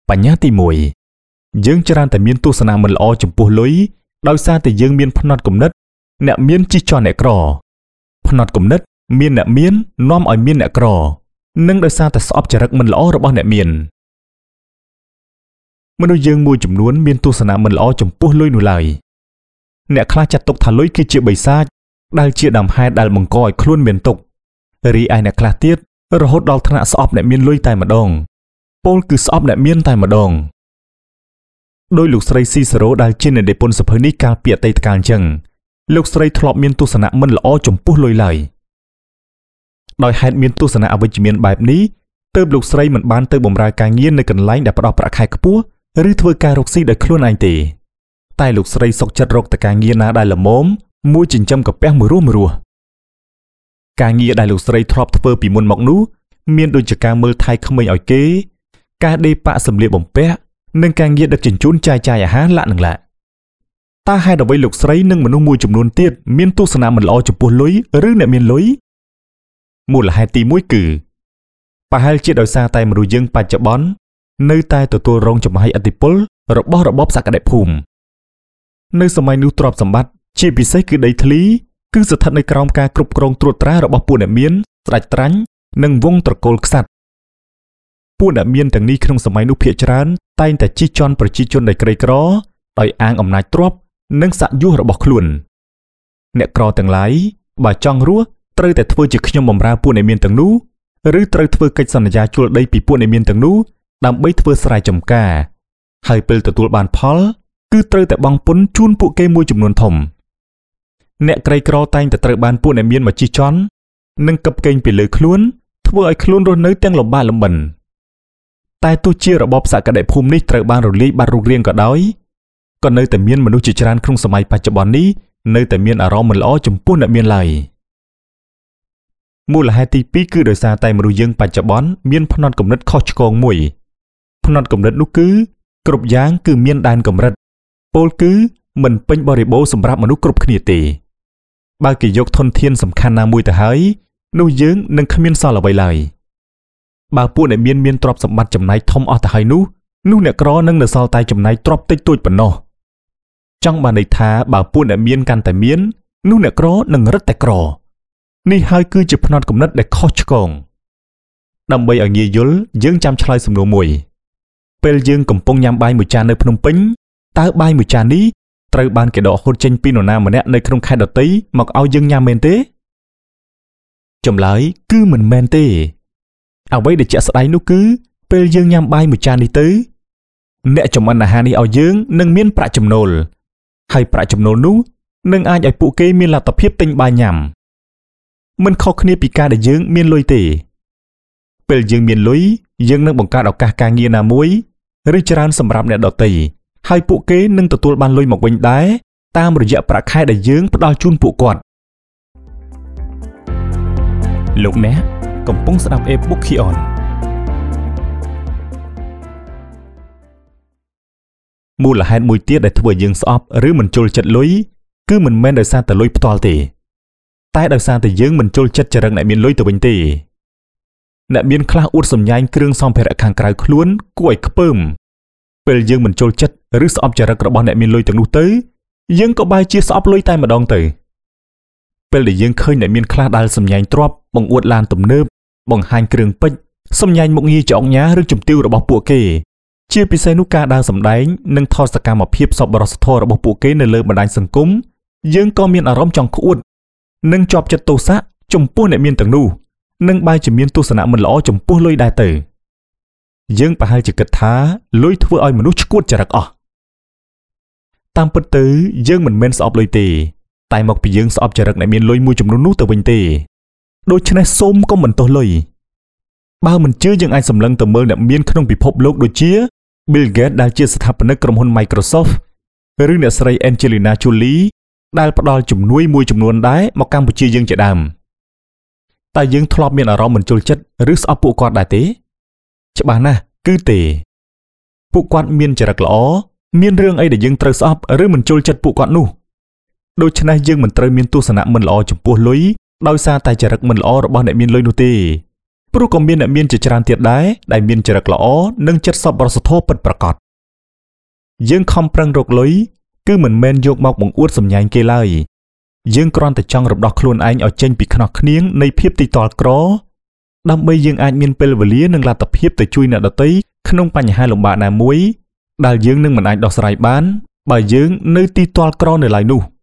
បញ្ញត្តិទី1យើងច្រើនតែមានទស្សនៈមិនល្អចំពោះលុយដោយសារតែយើងមានផ្នត់គំនិតអ្នកមានជិះជាន់អ្នកក្រផ្នត់គំនិតមានអ្នកមាននាំឲ្យមានអ្នកក្រនិងដោយសារតែស្អប់ចរិតមិនល្អរបស់អ្នកមានមនុស្សយើងមួយចំនួនមានទស្សនៈមិនល្អចំពោះលុយនោះឡើយអ្នកខ្លះចាត់ទុកថាលុយគឺជាបិសាចដែលជាដើមហេតុដែលបង្កឲ្យខ្លួនមានទុក្ខរីឯអ្នកខ្លះទៀតរហូតដល់ថ្នាក់ស្អប់អ្នកមានលុយតែម្ដងពោលគឺស្អប់អ្នកមានតែម្ដងដោយលោកស្រីស៊ីសេរ៉ូដែលជាអ្នកនិពន្ធសៀវភៅនេះកាលពីអតីតកាលអញ្ចឹងលោកស្រីធ្លាប់មានទស្សនៈមិនល្អចំពោះលុយឡើយដោយហេតុមានទស្សនៈអវិជ្ជមានបែបនេះទើបលោកស្រីមិនបានទៅបម្រើការងារនៅកន្លែងដែលផ្ដល់ប្រាក់ខែខ្ពស់ឬធ្វើការរកស៊ីដោយខ្លួនឯងទេតែលោកស្រីសុខចិត្តរកតែការងារណាដែលល្មមមួយចិញ្ចឹមកាពះមួយរស់ការងារដែលលោកស្រីធ្លាប់ធ្វើពីមុនមកនោះមានដូចជាការមើលថែក្មេងឲ្យគេការដេរប៉ាក់សម្លៀកបំពាក់និងការងារដឹកជញ្ជូនចាយអាហារឡាក់នឹងឡាក់តើហេតុអ្វីលោកស្រីនិងមនុស្សមួយចំនួនទៀតមានទស្សនៈមិនល្អចំពោះលុយឬអ្នកមានលុយមូលហេតុទី1គឺប្រហែលជាដោយសារតែមនុស្សយើងបច្ចុប្បន្ននៅតែទទួលរងចំហាយឥទ្ធិពលរបស់របបសក្តិភូមិនៅសម័យនោះទ្រព្យសម្បត្តិជាពិសេសគឺដីធ្លីគឺស្ថិតនៅក្រោមការគ្រប់គ្រងត្រួតត្រារបស់ពួកអ្នកមានស្ដេចត្រាញ់និងវង្សត្រកូលក្សត្រពួកអ្នកមានទាំងនេះក្នុងសម័យនោះភាគច្រើនតែងតែជិះជាន់ប្រជាជនដែលក្រីក្រដោយអាងអំណាចទ្រព្យនិងសក្តិយុរបស់ខ្លួនអ្នកក្រទាំងឡាយបើចង់រស់ត្រូវតែធ្វើជាខ្ញុំបម្រើពួកអ្នកមានទាំងនោះឬត្រូវធ្វើកិច្ចសន្យាជួលដីពីពួកអ្នកមានទាំងនោះដើម្បីធ្វើស្រែចម្ការហើយពេលទទួលបានផលគឺត្រូវតែបង់ពន្ធជូនពួកគេមួយចំនួនធំអ្នកក្រីក្រតែងតែត្រូវបានពួកអ្នកមានមកជិះជាន់និងកឹបកេងពីលើខ្លួនធ្វើឲ្យខ្លួនរស់នៅទាំងលំបាកលំបិនតែទោះជារបបសក្តិភូមិនេះត្រូវបានរលាយបាត់រូបរាងក៏ដោយក៏នៅតែមានមនុស្សជាច្រើនក្នុងសម័យបច្ចុប្បន្ននេះនៅតែមានអារម្មណ៍មិនល្អចំពោះអ្នកមានឡើយមូលហេតុទី2គឺដោយសារតែមនុស្សយើងបច្ចុប្បន្នមានផ្នត់គំនិតខុសឆ្គងមួយផ្នត់គំនិតនោះគឺគ្រប់យ៉ាងគឺមានដែនកម្រិតពោលគឺមិនពេញបរិបូរណ៍សម្រាប់មនុស្សគ្រប់គ្នាទេបើគេយកធនធានសំខាន់ណាមួយទៅហើយនោះយើងនឹងគ្មានសល់អ្វីឡើយបើពួកអ្នកមានទ្រព្យសម្បត្តិចំណាយធំអស់ទៅហើយនោះអ្នកក្រនឹងនៅសល់តែចំណាយទ្រព្យតិចតួចប៉ុណ្ណោះចង់បានន័យថាបើពួកអ្នកមានកាន់តែមាននោះអ្នកក្រនឹងរឹតតែក្រនេះហើយគឺជាផ្នត់គំនិតដែលខុសឆ្គងដើម្បីឲ្យងាយយល់យើងចាំឆ្លើយសំណួរមួយពេលយើងកំពុងញ៉ាំបាយមួយចាននៅភ្នំពេញតើបាយមួយចាននេះត្រូវបានគេដកហូតចេញពីនរណាម្នាក់នៅក្នុងខេត្តដទៃមកឲ្យយើងញ៉ាំមែនទេចម្លើយគឺមិនមែនទេអ្វីដែលជាក់ស្ដែងនោះគឺពេលយើងញ៉ាំបាយមួយចាននេះទៅអ្នកចម្អិនអាហារនេះឲ្យយើងនឹងមានប្រាក់ចំណូលហើយប្រាក់ចំណូលនោះនឹងអាចឲ្យពួកគេមានលទ្ធភាពទិញបាយញ៉ាំមិនខុសគ្នាពីការដែលយើងមានលុយទេពេលយើងមានលុយយើងនឹងបង្កើតឱកាសការងារណាមួយឬច្រើនសម្រាប់អ្នកដទៃហើយពួកគេនឹងទទួលបានលុយមកវិញដែរតាមរយៈប្រាក់ខែដែលយើងផ្ដល់ជូនពួកគាត់លោកអ្នកកំពុងស្ដាប់ e-book Kion មូលហេតុមួយទៀតដែលធ្វើឲ្យយើងស្អប់ឬមិនចូលចិត្តលុយគឺមិនមែនដោយសារតែលុយផ្ទាល់ទេតែដោយសារតែយើងមិនចូលចិត្តចរិតអ្នកមានលុយទៅវិញទេអ្នកមានខ្លះអួតសម្ញែងគ្រឿងសម្ភារៈខាងក្រៅខ្លួនគួរឲ្យខ្ពើមពេលយើងមិនចូលចិត្តឬស្អប់ចរិតរបស់អ្នកមានលុយទាំងនោះទៅយើងក៏បែរជាស្អប់លុយតែម្ដងទៅពេលដែលយើងឃើញអ្នកមានខ្លះដែលសម្ញែងទ្រព្យបង្អួតឡានទំនើបបង្ហាញគ្រឿងពេជ្រសម្ញែងមុខងារចောက်ញ៉ាឬជំទាវរបស់ពួកគេជាពិសេសនោះការដើរសម្ដែងនិងថតសកម្មភាពសប្បុរសធម៌របស់ពួកគេនៅលើបណ្ដាញសង្គមយើងក៏មានអារម្មណ៍ចង់ក្អួតនិងជាប់ចិត្តទោសៈចំពោះអ្នកមានទាំងនោះនិងបែរជាមានទស្សនៈមិនល្អចំពោះលុយដែរទៅយើងប្រហែលជាគិតថាលុយធ្វើឲ្យមនុស្សឆ្កួតចរិតអស់តាមពិតទៅយើងមិនមែនស្អប់លុយទេតែមកពីយើងស្អប់ចរិតអ្នកមានលុយមួយចំនួននោះទៅវិញទេដូច្នេះសូមកុំបន្ទោសលុយបើមិនជឿយើងអាចសម្លឹងទៅមើលអ្នកមានក្នុងពិភពលោកដូចជា Bill Gates ដែលជាស្ថាបនិកក្រុមហ៊ុន Microsoft ឬអ្នកស្រី Angelina Jolie ដែលផ្ដល់ជំនួយមួយចំនួនដែរមកកម្ពុជាយើងជាដើមតែយើងធ្លាប់មានអារម្មណ៍មិនចូលចិត្តឬស្អប់ពួកគាត់ដែរទេច្បាស់ណាស់គឺទេពួកគាត់មានចរិតល្អមានរឿងអីដែលយើងត្រូវស្អប់ឬមិនចូលចិត្តពួកគាត់នោះដូច្នេះយើងមិនត្រូវមានទស្សនៈមិនល្អចំពោះលុយដោយសារតែចរិតមិនល្អរបស់អ្នកមានលុយនោះទេព្រោះក៏មានអ្នកមានជាច្រើនទៀតដែរដែលមានចរិតល្អនិងចិត្តសប្បុរសធម៌ពិតប្រាកដយើងខំប្រឹងរកលុយគឺមិនមែនយកមកបង្អួតសម្ញែងគេឡើយយើងគ្រាន់តែចង់រំដោះខ្លួនឯងឲ្យចេញពីខ្នោះខ្នៀងនៃភាពទីតល់ក្រដើម្បីយើងអាចមានពេលវេលានិងលទ្ធភាពទៅជួយអ្នកដទៃក្នុងបញ្ហាលំបាកណាមួយដែលយើងនឹងមិនអាចដោះស្រាយបានបើយើងនៅទីតល់ក្រនៅឡើយនោះ